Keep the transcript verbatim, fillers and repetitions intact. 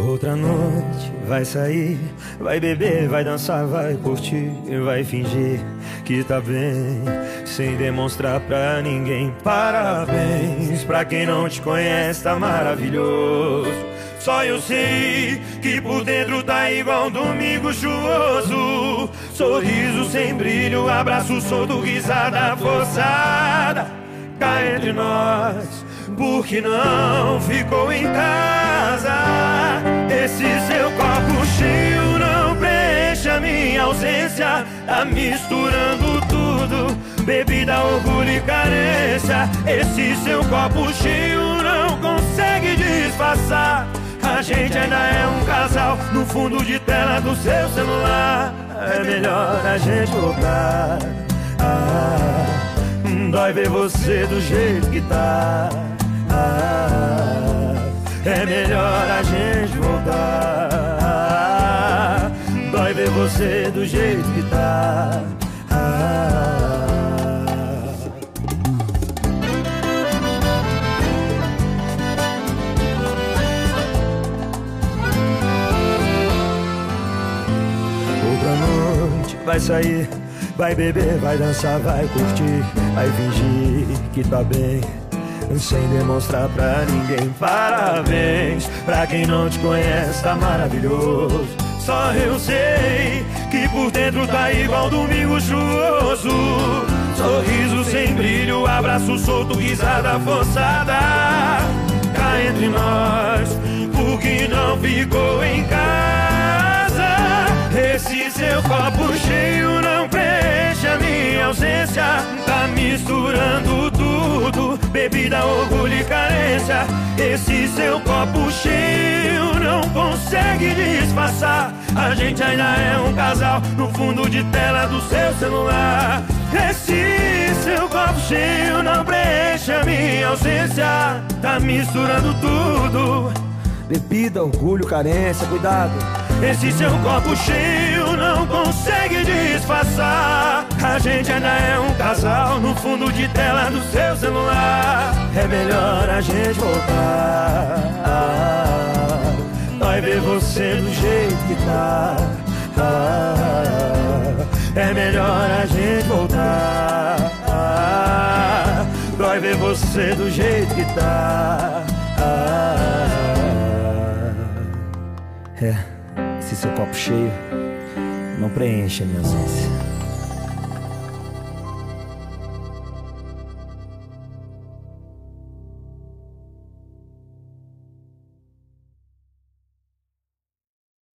Outra noite, vai sair, vai beber, vai dançar, vai curtir, vai fingir que tá bem, sem demonstrar pra ninguém. Parabéns, pra quem não te conhece, tá maravilhoso. Só eu sei que por dentro tá igual um domingo chuvoso. Sorriso sem brilho, abraço solto, risada forçada. Cá entre nós, porque não ficou em casa. Esse seu copo cheio não preenche a minha ausência. Tá misturando tudo, bebida, orgulho e carência. Esse seu copo cheio não consegue disfarçar. A gente ainda é um casal no fundo de tela do seu celular. É melhor a gente voltar. Ah, dói ver você do jeito que tá. Ah, é melhor a gente voltar. Ah, dói ver você do jeito que tá. Ah, outra noite, vai sair, vai beber, vai dançar, vai curtir, vai fingir que tá bem, sem demonstrar pra ninguém. Parabéns, pra quem não te conhece, tá maravilhoso. Só eu sei que por dentro tá igual domingo chuvoso. Sorriso sem brilho, abraço solto, risada forçada. Cá entre nós, porque não ficou em casa. Esse seu copo cheio não preenche a minha ausência. Tá misturando tudo, bebida, orgulho e carência. Esse seu copo cheio não consegue disfarçar. A gente ainda é um casal no fundo de tela do seu celular. Esse seu copo cheio não preenche a minha ausência. Tá misturando tudo, bebida, orgulho, carência, cuidado. Esse seu copo cheio não consegue disfarçar. A gente ainda é um casal no fundo de tela do seu celular. É melhor a gente voltar. Ah, dói ver você do jeito que tá. Ah, é melhor a gente voltar. Ah, dói ver você do jeito que tá. Ah, é, esse seu copo cheio não preenche a minha ausência.